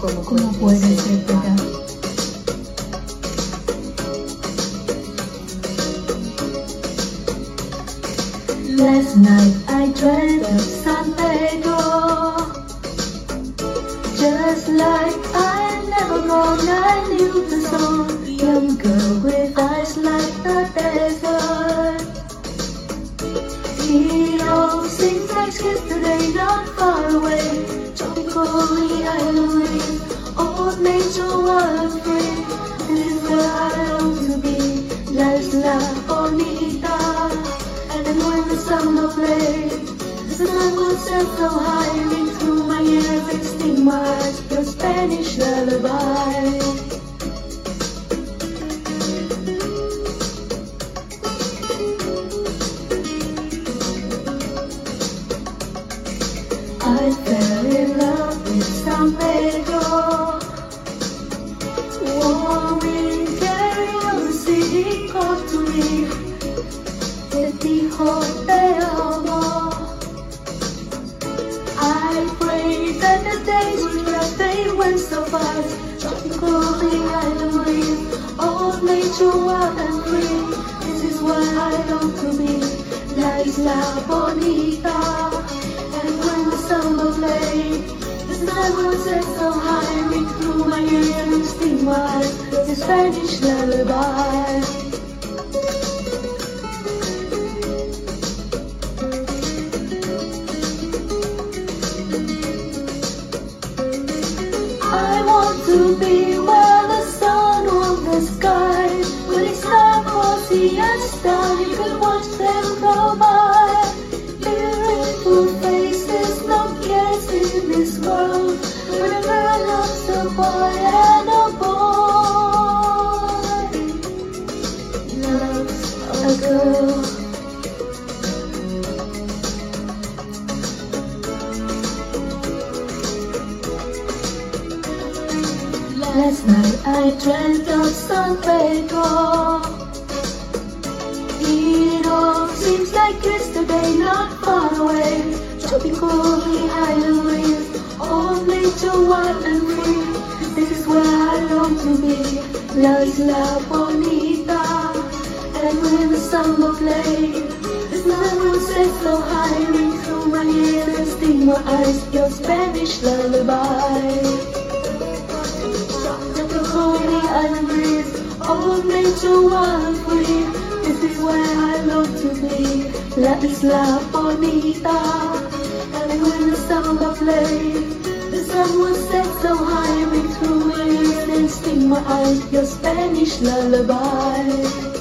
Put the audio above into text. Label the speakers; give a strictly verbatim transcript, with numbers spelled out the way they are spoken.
Speaker 1: ¿Cómo puede ser verdad? Last night I dreamt of San Pedro, just like I never gone. I knew the song, young girl with eyes like the desert. It all seems like yesterday, not far away. Tropically island, old nature was free. This is where I long to be. La Isla Bonita. And then when the summer played, the sun would set so high, ring through my ears and sting my eyes, your Spanish lullaby. I fell in love with San Pedro, warming curiosity called to me. Te dijo te amo. I prayed that the days would last, they went so fast. Tropically island breeze, old nature wild and free. This is where I long to be, La Isla Bonita. And when the summer played, the sun would set so high, ring through my ears and sting my eyes, the Spanish lullaby. I want to be where the sun on the sky, when it's time for siesta, you can watch them go by. Beautiful faces, no cares in this world, when a girl loves a boy and a boy loves a girl. Last night I dreamt of San Pedro. It all seems like yesterday, not far away. Tropically island breeze, all nature wild and free. This is where I long to be, La Isla Bonita. And when the summer played, the sun would set so high, ring through my ears and sting my eyes, your Spanish lullaby. Tropically island breeze, old nature wild free. This is where I long to be, La Isla Bonita. And when the summer played, the sun would set so high, ring through my ears and sting my eyes, your Spanish lullaby.